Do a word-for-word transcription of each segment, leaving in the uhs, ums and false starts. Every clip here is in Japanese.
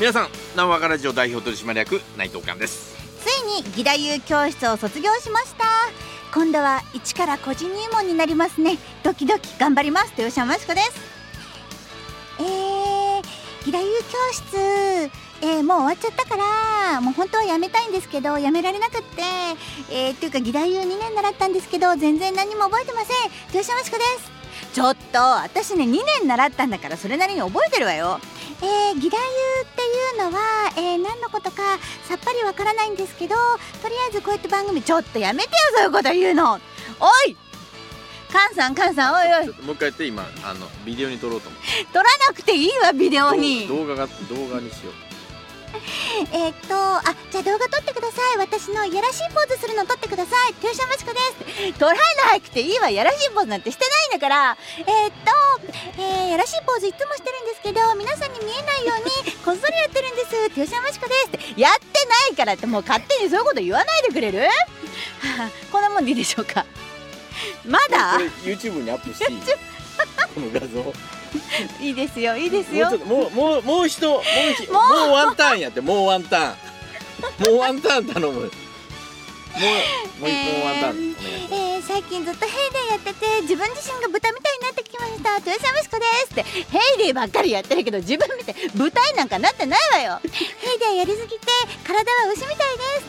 皆さん、なわかラジオ代表取締役内藤寛です。 ついに義太夫教室を卒業しました。今度は一から個人入門になりますね。ドキドキ頑張ります。豊島真子です。えー、義太夫教室、えー、もう終わっちゃったからもう本当はやめたいんですけどやめられなくって、えー、っていうか義太夫にねん習ったんですけど全然何も覚えてません。豊島真子です。ちょっと私ねにねん習ったんだからそれなりに覚えてるわよ。えー、義太夫っていうのは、えー、何のことかさっぱりわからないんですけど、とりあえずこうやって番組ちょっとやめてよ、そういうこと言うの。おい菅さん菅さん、おいおい、 ちょっともう一回やって。今あのビデオに撮ろうと思って。 撮らなくていいわ、ビデオに。 動画が動画にしよう。 えーっとあじゃあ動画撮ってください。私のいやらしいポーズするの撮ってください。豊島真子です。撮らなくていいわ、やらしいポーズなんてしてないんだから。えーっと、えー、やらしいポーズいつもしてるんですけど皆さんに見えないようにこっそりやってるんです。豊島真子ですってやってないからってもう勝手にそういうこと言わないでくれるはあ、こんなもんでいいでしょうか。まだこれ YouTube にアップしていいこの画像いいですよいいですよ。 もうちょっともうもうもう一もう一もうワンターンやって。もうワンターンもうワンターン頼む。もうもう、えー、もうワンターンお願いします。 えー、最近ずっとヘイデイやってて自分自身が豚みたいになってきました。豊島真子ですってヘイデイばっかりやってるけど自分みたい豚になんかなってないわよ。ヘイデイやりすぎて体は牛みたいです。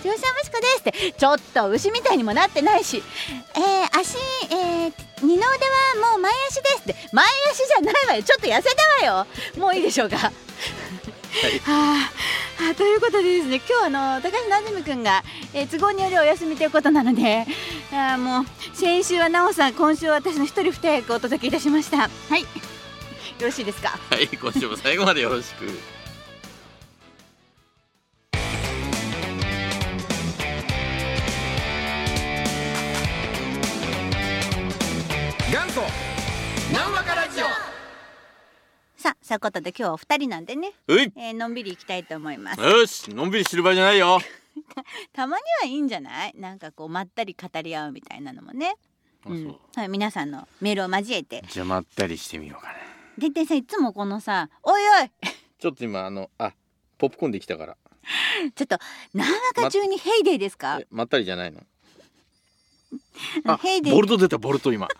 豊島真子ですってちょっと牛みたいにもなってないし、えー、足、えー、二の腕はもう前足ですって前足じゃないわよ。ちょっと痩せたわよ。もういいでしょうか。はい、はあ、ということでですね、今日あの高橋なずみくんが、えー、都合によりお休みということなので、あもう先週はなおさん、今週は私の一人二役お届けいたしました。はい、よろしいですか。 はい、今週も最後までよろしく。元祖ナンバカラジオ。 さあ、そういうことで今日はお二人なんでね、 うい、 えー、のんびりいきたいと思います。 よし、のんびりしてる場合じゃないよ。 たまにはいいんじゃない？なんかこうまったり語り合うみたいなのもね。うん、はい、皆さんのメールを交えてじゃあまったりしてみようかな。 ででさ、いつもこのさ、おいおいちょっと今あのあポップコーンできたからちょっと何話か中にヘイデイですか？ ま、まったりじゃないの。あ、 ヘイデイボルト出た、ボルト今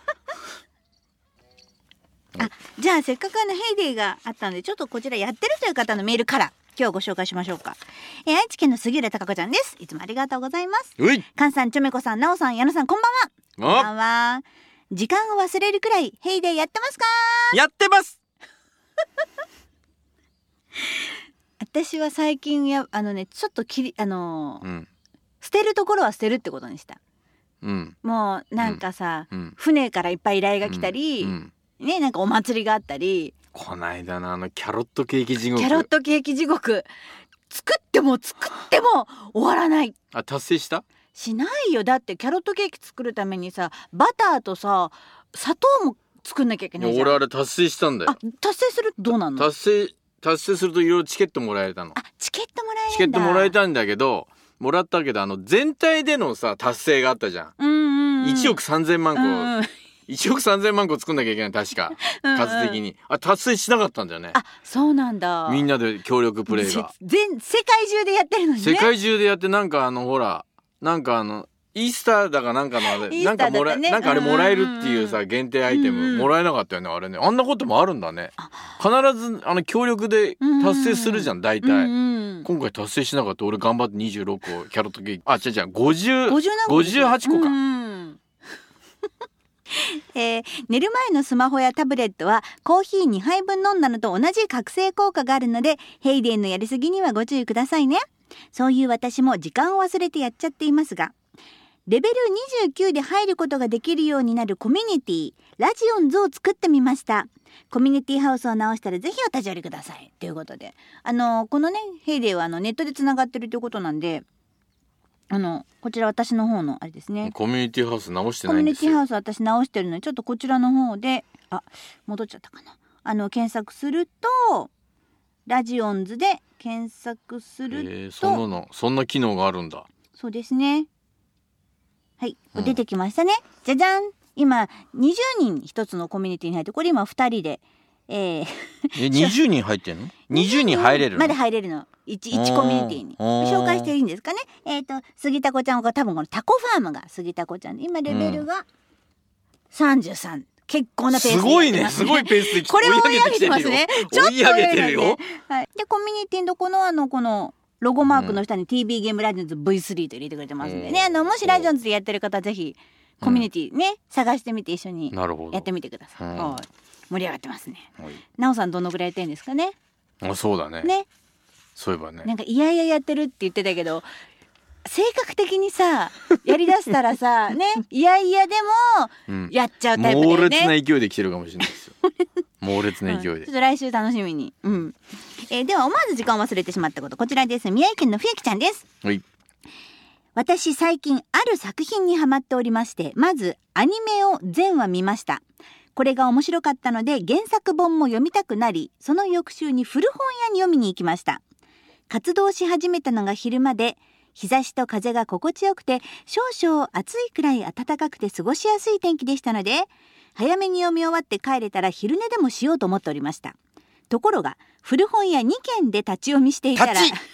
あ、じゃあせっかくあのヘイデイがあったのでちょっとこちらやってるという方のメールから今日ご紹介しましょうか。えー、愛知県の杉浦貴子ちゃんです。いつもありがとうございます。菅さん、ちょめこさん、なおさん、矢野さん、こんばんは。こんばんは。時間を忘れるくらいヘイデイやってますか？ やってます私は最近やあのねちょっときりあのーうん、捨てるところは捨てるってことにした、うん、もうなんかさ、うん、船からいっぱい依頼が来たり、うんうん、ね、なんかお祭りがあったり、 こないだのあのキャロットケーキ地獄キャロットケーキ地獄作っても作っても終わらない。 あ、達成した？ しないよ。だってキャロットケーキ作るためにさバターとさ砂糖も作んなきゃいけないじゃん。 俺あれ達成したんだよ。 あ、達成するとどうなの？ 達成達成するといろいろチケットもらえたの。 あ、チケットもらえるんだ。 チケットもらえたんだけどもらったけどあの全体でのさ達成があったじゃん。うんうんうん、いちおくさんぜんまんこ、うんうん、いちおくさんぜんまんこ作んなきゃいけない確か数的に、うんうん、あ、達成しなかったんだよね。 あ、そうなんだ。 みんなで協力プレイが全世界中でやってるのにね。 世界中でやって、なんかあのほらなんかあのイースターだかなんかのあれ、ね、なんかもらえ、なんかあれもらえるっていうさ、うんうん、限定アイテム、うんうん、もらえなかったよねあれね。あんなこともあるんだね。必ずあの協力で達成するじゃん、大体、うんうん、今回達成しなかった。俺頑張ってにじゅうろっこキャロットケーキ、あ、違う違う、ごじゅう、ごじゅうはちこか、うんうんえー、寝る前のスマホやタブレットはコーヒーにはいぶん飲んだのと同じ覚醒効果があるのでヘイデイのやりすぎにはご注意くださいね。そういう私も時間を忘れてやっちゃっていますが、レベルにじゅうきゅうで入ることができるようになるコミュニティラジオンズを作ってみました。コミュニティハウスを直したらぜひお立ち寄りくださいということで、あのこのねヘイデイはあのネットでつながってるということなんで、あのこちら私の方のあれですね、 コミュニティハウス直してないんですよ。 コミュニティハウス私直してるのでちょっとこちらの方で、あ、戻っちゃったかな、あの検索するとラジオンズで検索すると、えー、 そんなのそんな機能があるんだ。 そうですね、はい、出てきましたね、うん、じゃじゃん。今にじゅうにん一つのコミュニティに入って、これ今ふたりでえー、 えにじゅうにん入ってんの？にじゅうにん入れるの？ まだ入れるの。いち, いちコミュニティに紹介していいんですかね。えっ、ー、と杉田子ちゃんが多分このタコファームが杉田子ちゃんで今レベルがさんじゅうさん、うん、結構なペースで、ね、 すごいね、すごいペースでこれ追い上げてますね。 ちょっと追い上げてるよ。 はい、でコミュニティのこのあのこのロゴマークの下に ティービー ゲームラジオンズ ブイスリー と入れてくれてますんでね、あのもしラジオンズでやってる方ぜひコミュニティね、うん、探してみて一緒にやってみてください。はい、盛り上がってますね。はい、なおさんどのぐらいやってるんですかね。 あ、そうだね。 ね。 そういえばね。 なんかいやいややってるって言ってたけど、性格的にさやりだしたらさね、いやいやでもやっちゃうタイプだよね。 猛烈な勢いで来てるかもしれないですよ。猛烈な勢いで、うん、ちょっと来週楽しみに。うん。えー、では思わず時間を忘れてしまったこと、こちらです。宮城県のふゆきちゃんです。 はい。 私最近ある作品にハマっておりまして、まずアニメを全話見ました。これが面白かったので原作本も読みたくなり、その翌週に古本屋に読みに行きました。活動し始めたのが昼間で、日差しと風が心地よくて少々暑いくらい暖かくて過ごしやすい天気でしたので、早めに読み終わって帰れたら昼寝でもしようと思っておりました。ところが古本屋にけんで立ち読みしていたら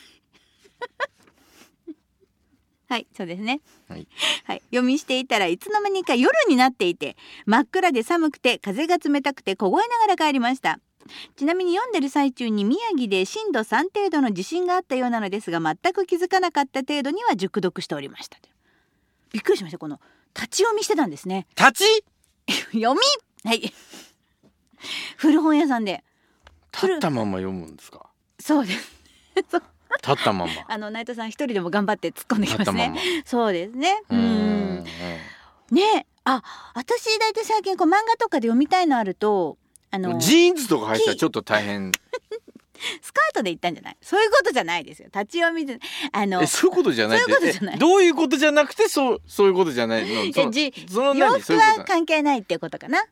はいそうですね、はいはい、読みしていたらいつの間にか夜になっていて、真っ暗で寒くて風が冷たくて凍えながら帰りました。ちなみに読んでる最中に宮城で震度さん程度の地震があったようなのですが、全く気づかなかった程度には熟読しておりました。びっくりしました。この立ち読みしてたんですね。 立ち読みはい古本屋さんで立ったまま読むんですか。 そうです立ったままあの内藤さん一人でも頑張って突っ込んできますね。そうですね。うーんね。あ、私だいたい最近こう漫画とかで読みたいのあると、あのジーンズとか入ったらちょっと大変スカートで行ったんじゃない。そういうことじゃないですよ。立ち読みであのえそういうことじゃない。 そういうことじゃない。 どういうことじゃなくてそうそういうことじゃないの。そのじその洋服は関係ないっていうことかな。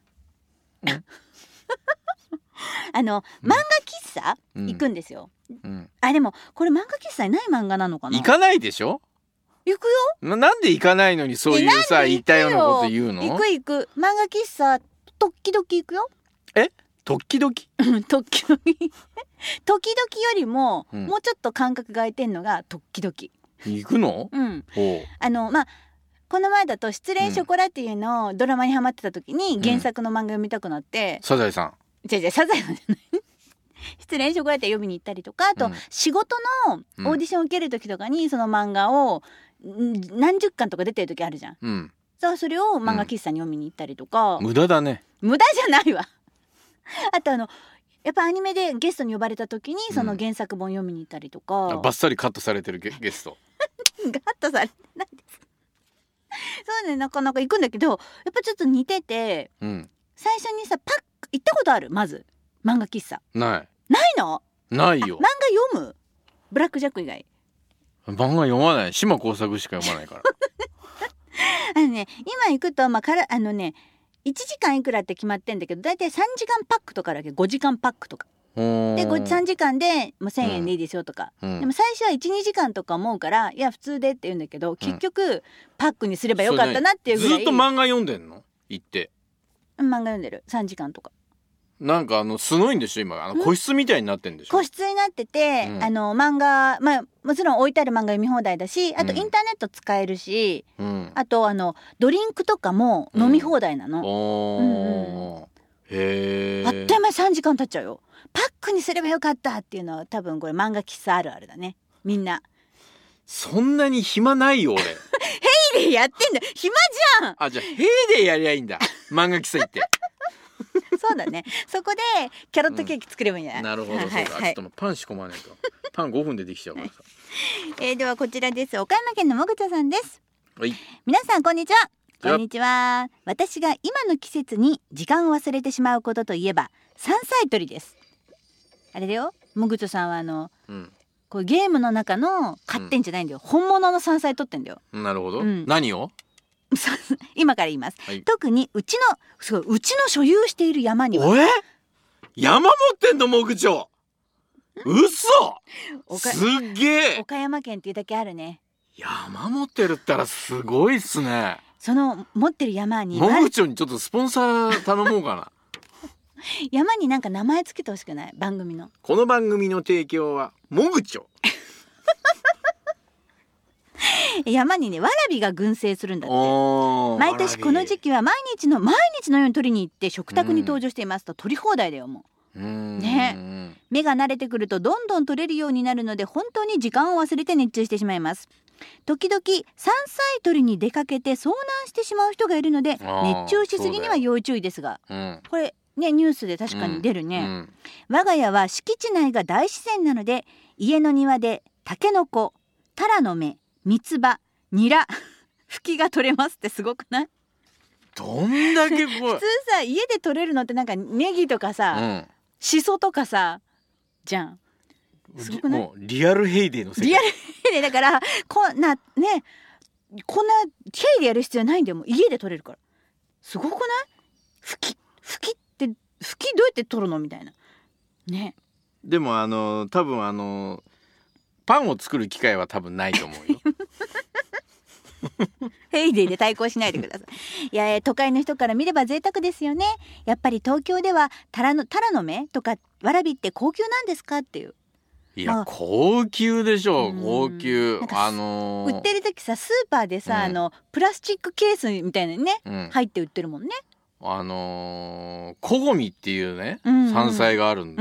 あの漫画喫茶、うん、行くんですよ、うん、あでもこれ漫画喫茶にない漫画なのかな。 行かないでしょ。 行くよ。 な, なんで行かないのにそういうさ言ったようなこと言うの。 行く行く漫画喫茶時々行くよ。 え時々 時々時々よりも、うん、もうちょっと間隔が空いてんのが時々 行くの。 うん。あのまあこの前だと失恋ショコラっていうのをドラマにハマってた時に原作の漫画読みたくなって、 うん、サザエさん違う違うサザエさんじゃない失恋ショコラって読みに行ったりとか、あと、うん、仕事のオーディションを受ける時とかにその漫画を何十巻とか出てる時あるじゃん、うん、さあそれを漫画喫茶に読みに行ったりとか、 うん、無駄だね。 無駄じゃないわあとあのやっぱアニメでゲストに呼ばれた時にその原作本読みに行ったりとか、うん、 バッサリカットされてる ゲ, ゲストカットされてないですそうね、なかなか行くんだけどやっぱちょっと似てて、うん、最初にさパック行ったことある。まず漫画喫茶ないないの。 ないよ。 漫画読む。ブラックジャック以外漫画読まない。島耕作しか読まないからあのね今行くと、まあ、からあのねいちじかんいくらって決まってんだけど、だいたいさんじかんパックとかだけごじかんパックとかでさんじかんでもうせんえんでいいですよとか、うん、でも最初はいちにじかんとか思うからいや普通でって言うんだけど、結局パックにすればよかったなっていうぐらい。 ずっと漫画読んでんの行って。 漫画読んでるさんじかんとか。 なんかあのすごいんでしょ今。あの個室みたいになってんでしょ。 個室になってて、うん、あの漫画まあもちろん置いてある漫画読み放題だし、あとインターネット使えるし、うん、あとあのドリンクとかも飲み放題なの、うんうんうん、へーあっという間にさんじかん経っちゃうよ。パックにすればよかったっていうのは多分これ漫画喫茶あるあるだね。みんなそんなに暇ないよ俺ヘイデイやってんだよ。暇じゃん。 あじゃあヘイデイやりゃいいんだ漫画喫茶行ってそうだね。そこでキャロットケーキ作ればいいんじゃない、うん、 なるほど、そうだ、はいはい、ちょっとパン仕込まないとパンごふんでできちゃうからさ、 えー、ではこちらです。岡山県のもぐちゃさんです。 はい、 皆さんこんにちは。こんにちは。私が今の季節に時間を忘れてしまうことといえば山菜採りです。あれだよ、もぐちゃさんはあの、うん、こうゲームの中の買ってんじゃないんだよ、うん、本物の山菜採ってんだよ。 なるほど、うん、何を今から言います、はい、特にうちのすごいうちの所有している山には。 おえ山持ってんのもぐちょ嘘すっげえ。 岡山県っていうだけあるね。 山持ってるったらすごいっすね。 その持ってる山にもぐちょにちょっとスポンサー頼もうかな山になんか名前つけてほしくない？番組の。 この番組の提供はもぐちょ山にねわらびが群生するんだって。毎年この時期は毎日の毎日のように取りに行って食卓に登場していますと、取り放題だよもう。 うんね、目が慣れてくるとどんどん取れるようになるので本当に時間を忘れて熱中してしまいます。時々山菜採りに出かけて遭難してしまう人がいるので熱中しすぎには要注意ですが、うん、これねニュースで確かに出るね、うんうん、我が家は敷地内が大自然なので家の庭でタケノコ、タラの芽、三つ葉、ニラ、フキが取れますってすごくない？ どんだけこ普通さ家で取れるのってなんかネギとかさ、うん、シソとかさじゃん。すごくない？ もうリアルヘイデーの世界。 リアルヘイデーだからこんなねこんなヘイでやる必要ないんだよ。もう家で取れるからすごくない？フキフキってフキどうやって取るのみたいなね。 でもあの多分あのパンを作る機会は多分ないと思うよヘイデーで対抗しないでください。いや都会の人から見れば贅沢ですよね。やっぱり東京ではタラのタラの芽とかわらびって高級なんですかっていう。 いや高級でしょう。高級あのー、 売ってる時さスーパーでさ、うん、あのプラスチックケースみたいなね、うん、入って売ってるもんね。 あのー、コゴミっていうね、うんうん、山菜があるんだ、うん、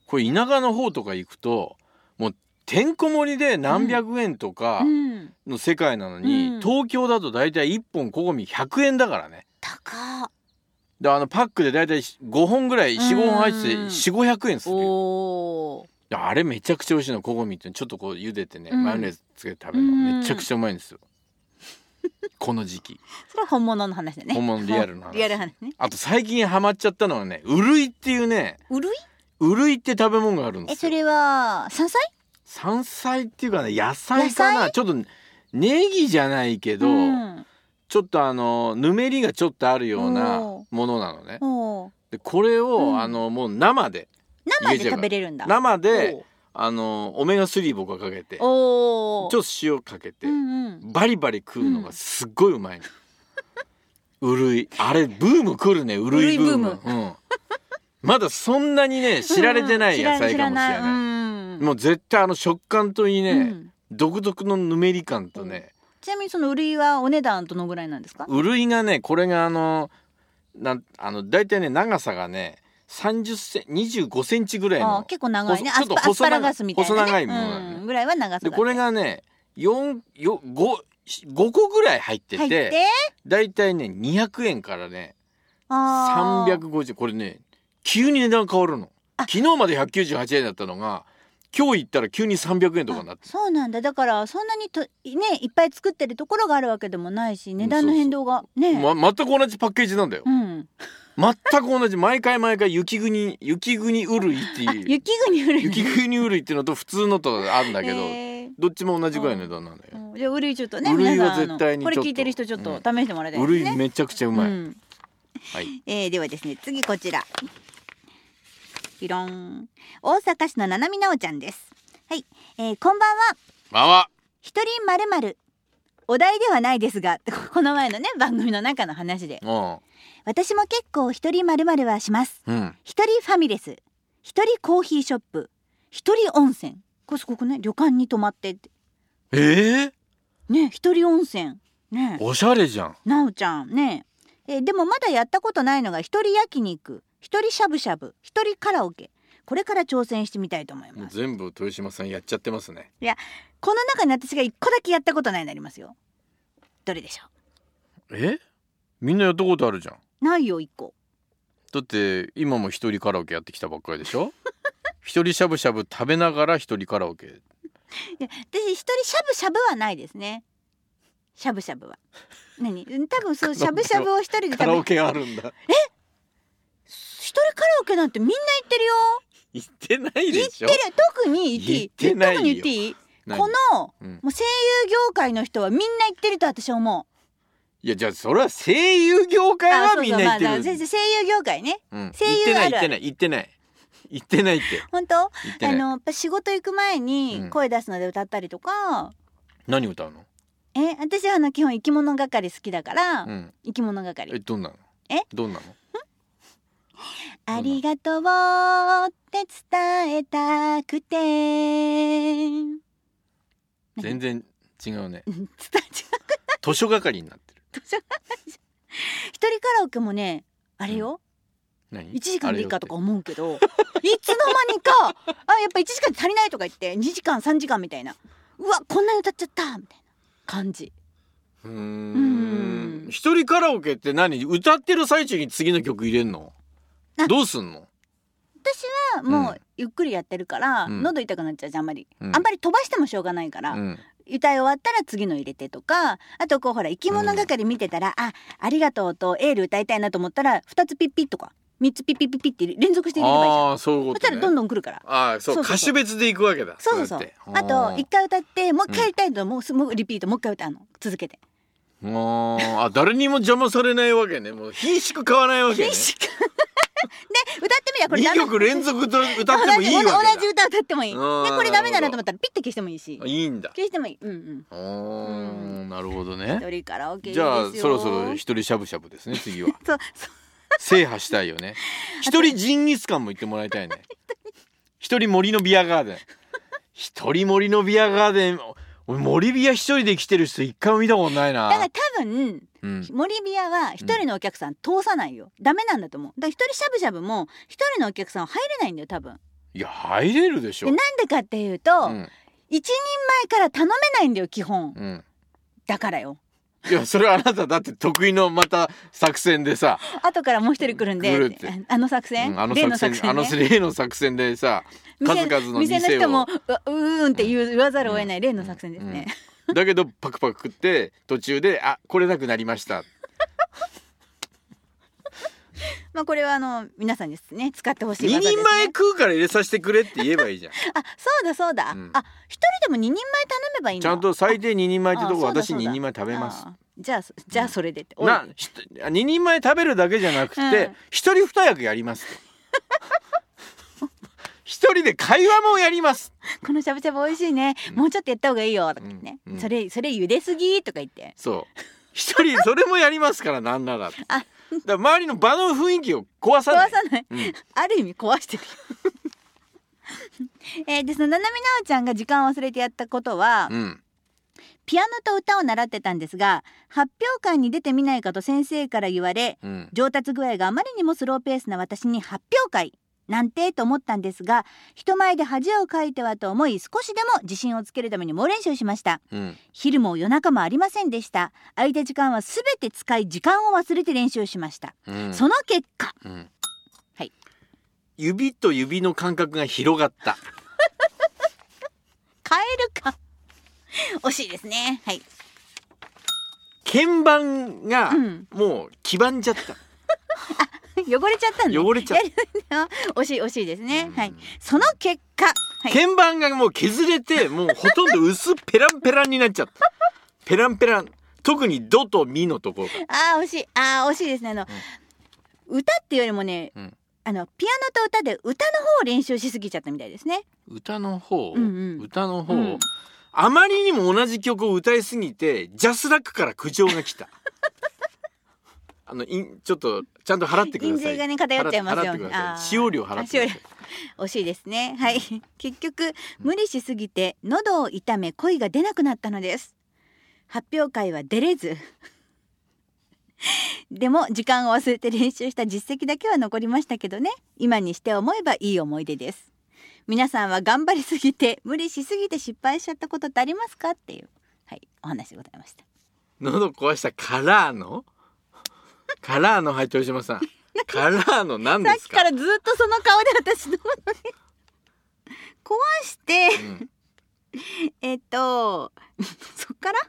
これ田舎の方とか行くともうてんこ盛りで何百円とかの世界なのに、うん、東京だとだいたいいっぽんコゴミひゃくえんだからね。 高っ。 であのパックでだいたいごほんぐらい よん,ご ほん入っててよん、ごひゃくえんするよ。おあれめちゃくちゃ美味しいの。コゴミってちょっとこう茹でてね、うん、マヨネーズつけて食べるのめちゃくちゃうまいんですよこの時期。 それは本物の話だね。 本物リアルの話。 リアル話ね。 あと最近ハマっちゃったのはねウルイっていうね。 ウルイ？ ウルイって食べ物があるんですよ。 えそれは山菜？ 山菜っていうかね野菜かな。ちょっとネギじゃないけど、うん、ちょっとあのぬめりがちょっとあるようなものなのね。でこれを、うん、あのもう生で生で食べれるんだ。 生であのオメガスリー僕はかけてちょっと塩かけて、うんうん、バリバリ食うのがすっごいうまいの、うん、ウルイあれブーム来るね。ウルイブーム、うん、まだそんなにね知られてない野菜かもしれない、うん、もう絶対あの食感といいね、うん、独特のぬめり感とね、うん、 ちなみにそのウルイはお値段どのぐらいなんですか？ ウルイがねこれがあのなんあのだいたいね長さがねさんじゅっセンチにじゅうごセンチぐらいの。 あ結構長いね。アスパ、アスパラガスみたいな、ね、 細長いものなのね、 うん、ぐらいは長さだ。 でこれがねよん、よん、ご、ごこぐらい入っててだいたいねにひゃくえんからねさんびゃくごじゅう。これね急に値段変わるの。昨日までひゃくきゅうじゅうはちえんだったのが今日行ったら急にさんびゃくえんとかになって。 そうなんだ。だからそんなにと、ね、いっぱい作ってるところがあるわけでもないし値段の変動がね、 ま、全く同じパッケージなんだよ、うん、全く同じ。毎回毎回雪国雪国ウルイっていう雪国ウルイ雪国ウルイっていうのと普通のとあるんだけど、えー、どっちも同じぐらいの値段なんだよ、 うん、じゃあウルイちょっとねウルイは絶対にこれ聞いてる人ちょっと試してもらいたいですね、 うん、ウルイめちゃくちゃうまい、うんはいえー、ではですね次こちらピロン大阪市のななみなおちゃんです。はい、えー、こんばんは。 まわ一人まるまるお題ではないですがこの前のね番組の中の話で、うん、私も結構一人まるまるはします、うん、一人ファミレス、一人コーヒーショップ、一人温泉。これすごくね旅館に泊まってってえー、 ね一人温泉ねおしゃれじゃんなおちゃんね。えー、でもまだやったことないのが一人焼肉、一人しゃぶしゃぶ、一人カラオケ。これから挑戦してみたいと思います。 全部豊島さんやっちゃってますね。 いやこの中に私が一個だけやったことないになりますよ。どれでしょう？えみんなやったことあるじゃん。 ないよ一個。 だって今も一人カラオケやってきたばっかりでしょ一人しゃぶしゃぶ食べながら一人カラオケ。いや私一人しゃぶしゃぶはないですね。しゃぶしゃぶは何多分そうしゃぶしゃぶを一人で食べカラオケあるんだ。 え一人カラオケなんてみんな行ってるよ。 行ってないでしょ。 行ってる。特に言っていい？ 行ってないよ。 特に言っていい？この、うん、もう声優業界の人はみんな行ってると私は思う。 いやじゃあそれは声優業界はみんな行ってる。 そうそう、まあ、声優業界ね、うん、声優あるある。 行ってない行ってない行ってないって本当？あのやっぱ仕事行く前に声出すので歌ったりとか、うん、 何歌うの？ え私はあの基本生き物係好きだから、うん、生き物係。 えどんなの？ えどんなの？ ありがとうって伝えたくて。 全然違うね。 伝え違う図書係になってる。 図書係一人カラオケもねあれよ、 うん、何いちじかんでいいかとか思うけどいつの間にかあやっぱいちじかんで足りないとか言ってにじかんさんじかんみたいな、うわこんなに歌っちゃったみたいな感じ。 うーん一人カラオケって何、歌ってる最中に次の曲入れんの？どうすんの？ 私はもうゆっくりやってるから、 うん、 喉痛くなっちゃうじゃんあんまり、 うん、 あんまり飛ばしてもしょうがないから、うん、歌い終わったら次の入れてとか、あとこうほら生き物係見てたら、うん、あありがとうとエール歌いたいなと思ったらふたつピッピッとかみっつピッピッピッピッって連続して入れればいいじゃん。 あそういうことね。 そしたらどんどん来るから。 あそう、そうそうそう、歌手別でいくわけだ。 そうそうそう。あと一回歌ってもう一回やりたいと、うん、もうすぐリピートもう一回歌うの続けて。 あ誰にも邪魔されないわけね。もう品種買わないわけね。品種で歌ってみりゃこれダメ。 にきょく連続と歌ってもいいわけだ。 同じ歌歌ってもいい。でこれダメだなと思ったらピッて消してもいいし。 いいんだ。 消してもいい。うんうん。 おー、なるほどね。 一人カラオケいいですじよ。 ゃあそろそろ一人しゃぶしゃぶですね次は。 そうそう。 制覇したいよね。一人ジンギスカンも行ってもらいたいね。一人森のビアガーデン。一人森のビアガーデン。俺森ビア一人で来てる人一回も見たことないな。 だから多分、うん、森ビアは一人のお客さん通さないよ、うん、ダメなんだと思う。だから一人しゃぶしゃぶも一人のお客さんは入れないんだよ多分。 いや入れるでしょ。 でなんでかっていうと、うん、一人前から頼めないんだよ基本、うん、だからよ。 いやそれはあなただって得意のまた作戦でさ後からもう一人来るんであの作戦、 うん、あの作戦、ね、あの例の作戦でさ数々の店を店の人も う, うーんって言 う, 言わざるを得ない例の作戦ですね、 うんうん、だけどパクパク食って途中であこれなくなりましたまあこれはあの皆さんですね使ってほしい技ですね。ににんまえ食うから入れさせてくれって言えばいいじゃん。 あそうだそうだ、うん、あ一人でもににんまえ頼めばいいの。 ちゃんと最低ににんまえってとこ私ににんまえ食べます。 じゃあじゃあそれでって、 うん、なににんまえ食べるだけじゃなくて一、うん、人二役やります一人で会話もやります。 このしゃぶしゃぶ美味しいね、うん、もうちょっとやった方がいいよとかね、うんうん、それそれ茹ですぎとか言ってそう一人それもやりますからなんならあだ周りの場の雰囲気を壊さない。 壊さない、うん、ある意味壊してるえー、でそのななみなおちゃんが時間を忘れてやったことは、うん、ピアノと歌を習ってたんですが発表会に出てみないかと先生から言われ、うん、上達具合があまりにもスローペースな私に発表会なんてと思ったんですが人前で恥をかいてはと思い少しでも自信をつけるために猛練習しました、うん、昼も夜中もありませんでした。空いた時間はすべて使い時間を忘れて練習しました、うん、その結果、うん、はい、 指と指の間隔が広がった変えるか惜しいですね。はい、 鍵盤がもう黄ばんじゃった、うん汚れちゃったんで汚れちゃった惜しい惜しいですね、はい、その結果、はい、 鍵盤がもう削れてもうほとんど薄ペランペランになっちゃったペランペラン特にドとミのところあー惜しいあー惜しいですねあの、うん、歌っていうよりもね、うん、あのピアノと歌で歌の方を練習しすぎちゃったみたいですね。 歌の方、うんうん、歌の方、うん、あまりにも同じ曲を歌いすぎてジャスラックから苦情が来たあのちょっとちゃんと払ってください。 印税がね偏っちゃいますよ。 使用料払ってください。 惜しいですね。はい。結局無理しすぎて喉を痛め声が出なくなったのです。発表会は出れずでも時間を忘れて練習した実績だけは残りましたけどね。今にして思えばいい思い出です。皆さんは頑張りすぎて無理しすぎて失敗しちゃったことってありますかっていう、はい、お話でございました。 喉壊したからのカラーの、はい、豊島さんカラーの何ですか。 さっきからずっとその顔で私のものに壊して、うん、えっとそっから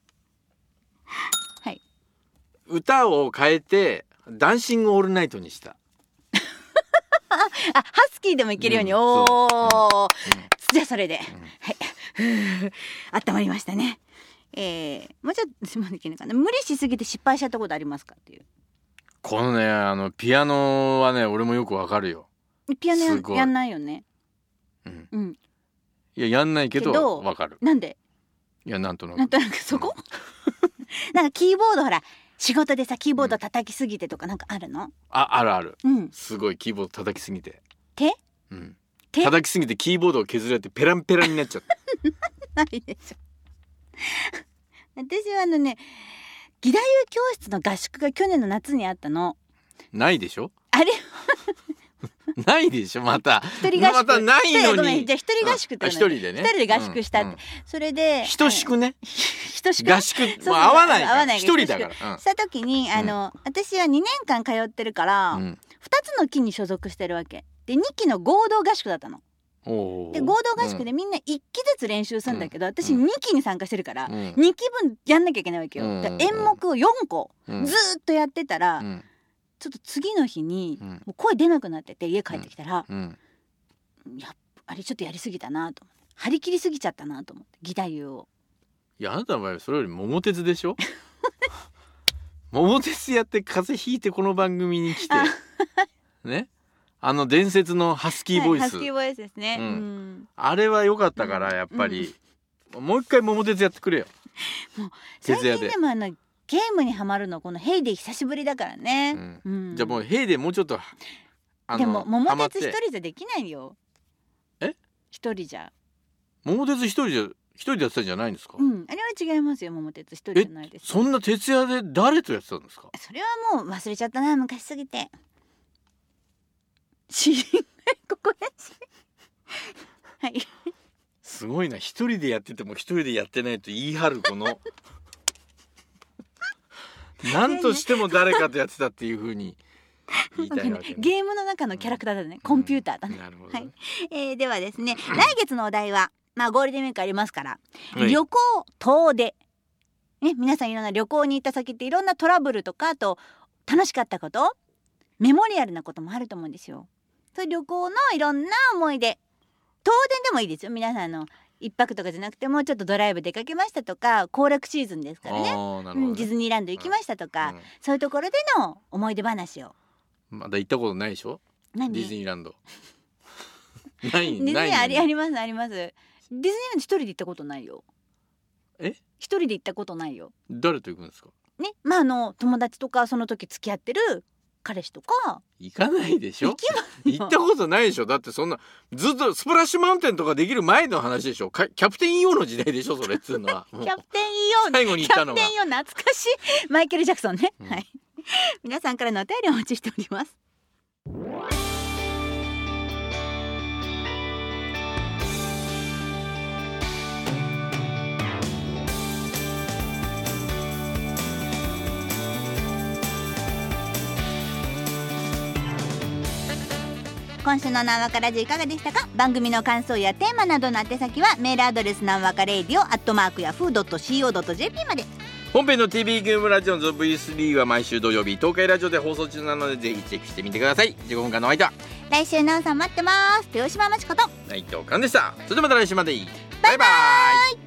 はい歌を変えてダンシングオールナイトにしたあハスキーでもいけるように、うん、おー、うん、じゃあそれで、うん、はい温まりましたね。えー、もうちょっとすみませんいけないかな。無理しすぎて失敗しちゃったことありますかっていう。 このねあのピアノはね俺もよくわかるよ。 ピアノ や, やんないよね。 うん、うん、いややんないけどわかる。 なんで。 いやなんとなくなんとなくそこ、うん、なんかキーボードほら仕事でさキーボード叩きすぎてとかなんかあるの？うん、 ああるある、 うん、 すごいキーボード叩きすぎて手、 うん、 手叩きすぎてキーボードを削られてペランペランになっちゃったないでしょ私はあのね義太夫教室の合宿が去年の夏にあったの。 ないでしょあれないでしょまた一人合宿またないのに。 ごめんじゃあ一人合宿って一人でね一人で合宿したって、うんうん、それで等しくね等しく合宿もう合わないから一人だから、 うん、した時にあの、うん、私はにねんかん通ってるから、うん、ふたつの期に所属してるわけでにきの合同合宿だったの。で合同合宿でみんないっきずつ練習するんだけど、うん、私にきに参加してるから、うん、にきぶんやんなきゃいけないわけよ、うん、演目をよんこずっとやってたら、うん、ちょっと次の日にもう声出なくなってて家帰ってきたら、うんうん、やあれちょっとやりすぎたなと思って張り切りすぎちゃったなと思って義太夫を。 いやあなたの場合はそれより桃鉄でしょ桃鉄やって風邪ひいてこの番組に来てねあの伝説のハスキーボイス、はい、 ハスキーボイスですね、うんうん、 あれは良かったからやっぱり、うん、もう一回桃鉄やってくれよ。 もう最近でもあのゲームにハマるのこのヘイデイ久しぶりだからね、 うんうん、じゃあもうヘイデイもうちょっとあのでも桃鉄一人じゃできないよ。 え一人じゃ桃鉄一人じゃ一人でやってたんじゃないんですか？ うん、あれは違いますよ。桃鉄一人じゃないです。 そんな徹夜で誰とやってたんですか？ それはもう忘れちゃったな昔すぎて。しここだしはいすごいな一人でやってても一人でやってないと言い張るこの何としても誰かとやってたっていう風に言いたいわけ、ね、 ゲームの中のキャラクターだね、うん、コンピューターだね、 うん、なるほどね、 はいえー、ではですね来月のお題はまあゴールデンウィークありますから、はい、旅行遠出ね、皆さんいろんな旅行に行った先っていろんなトラブルとかあと楽しかったことメモリアルなこともあると思うんですよ。そういう旅行のいろんな思い出遠出でもいいですよ。皆さんの一泊とかじゃなくてもちょっとドライブ出かけましたとか行楽シーズンですからね、ね、うん、ディズニーランド行きましたとか、うん、そういうところでの思い出話を。 まだ行ったことないでしょディズニーランドないディズニーありありますあります。ディズニーランド一人で行ったことないよ。 え一人で行ったことないよ。 誰と行くんですかね、まああの友達とかその時付き合ってる彼氏とか。 行かないでしょ。 行きますよ。 行ったことないでしょ。だってそんなずっとスプラッシュマウンテンとかできる前の話でしょ。キャプテンイオの時代でしょそれっつうのは。 キャプテンイオ最後に行ったのがキャプテンイオ懐かしいマイケル・ジャクソンね、うん、はい皆さんからのお便りお待ちしております。今週のなんわかラジオいかがでしたか？番組の感想やテーマなどの宛先はメールアドレスなんわかレイディオアットマークヤフー ドット シーオー ドット ジェーピー まで。 本編の ティービー ゲームラジオの ブイスリー は毎週土曜日東海ラジオで放送中なのでぜひチェックしてみてください。じゅうごふんかんの間来週なおさん待ってます。豊島真知子と内藤寛でした。それではまた来週まで。 バイバイ。